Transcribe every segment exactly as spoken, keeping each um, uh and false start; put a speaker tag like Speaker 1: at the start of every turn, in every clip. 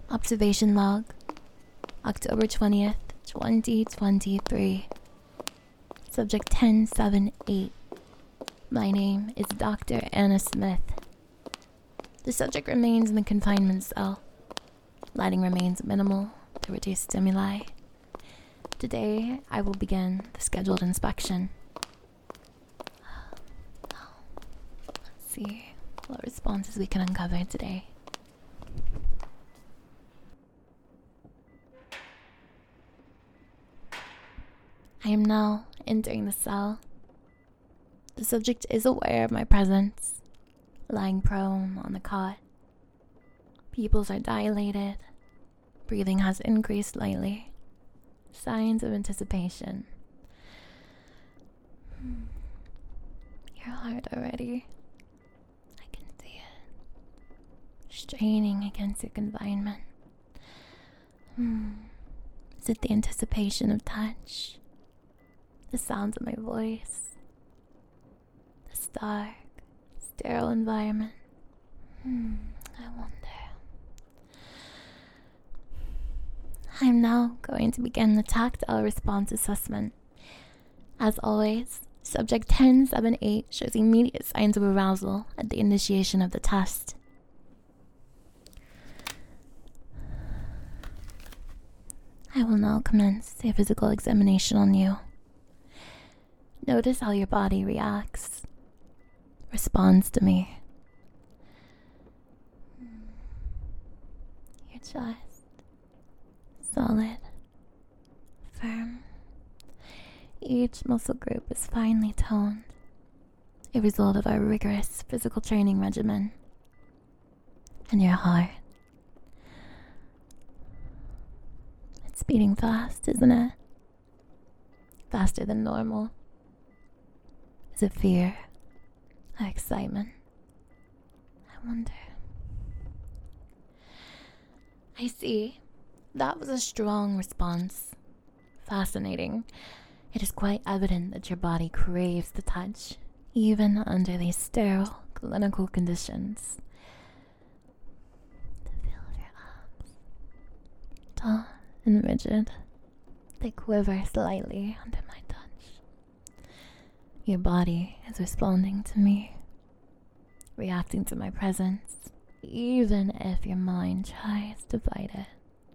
Speaker 1: Observation log, October twentieth, twenty twenty-three. Subject ten seven eight. My name is Doctor Anna Smith. The subject remains in the confinement cell. Lighting remains minimal to reduce stimuli. Today, I will begin the scheduled inspection. Let's see what responses we can uncover today. I am now entering the cell. The subject is aware of my presence, lying prone on the cot. Pupils are dilated. Breathing has increased slightly. Signs of anticipation. Your heart already. I can see it. Straining against your confinement. Hmm. Is it the anticipation of touch? The sounds of my voice? This dark, sterile environment? Hmm. I wonder. I'm now going to begin the tactile response assessment. As always, subject ten seven eight shows immediate signs of arousal at the initiation of the test. I will now commence a physical examination on you. Notice how your body reacts, responds to me. Your chest. Solid, firm. Each muscle group is finely toned, a result of our rigorous physical training regimen. And your heart. It's beating fast, isn't it? Faster than normal. Is it fear or excitement? I wonder. I see. That was a strong response. Fascinating. It is quite evident that your body craves the touch, even under these sterile clinical conditions. The feel of your abs. Taut and rigid. They quiver slightly under my touch. Your body is responding to me, reacting to my presence, even if your mind tries to fight it.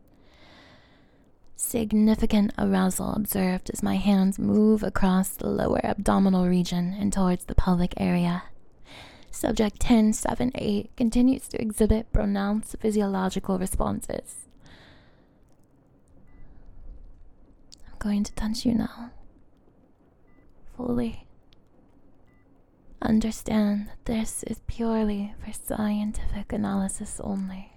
Speaker 1: Significant arousal observed as my hands move across the lower abdominal region and towards the pelvic area. Subject ten seven eight continues to exhibit pronounced physiological responses. I'm going to touch you now. Fully. Understand that this is purely for scientific analysis only.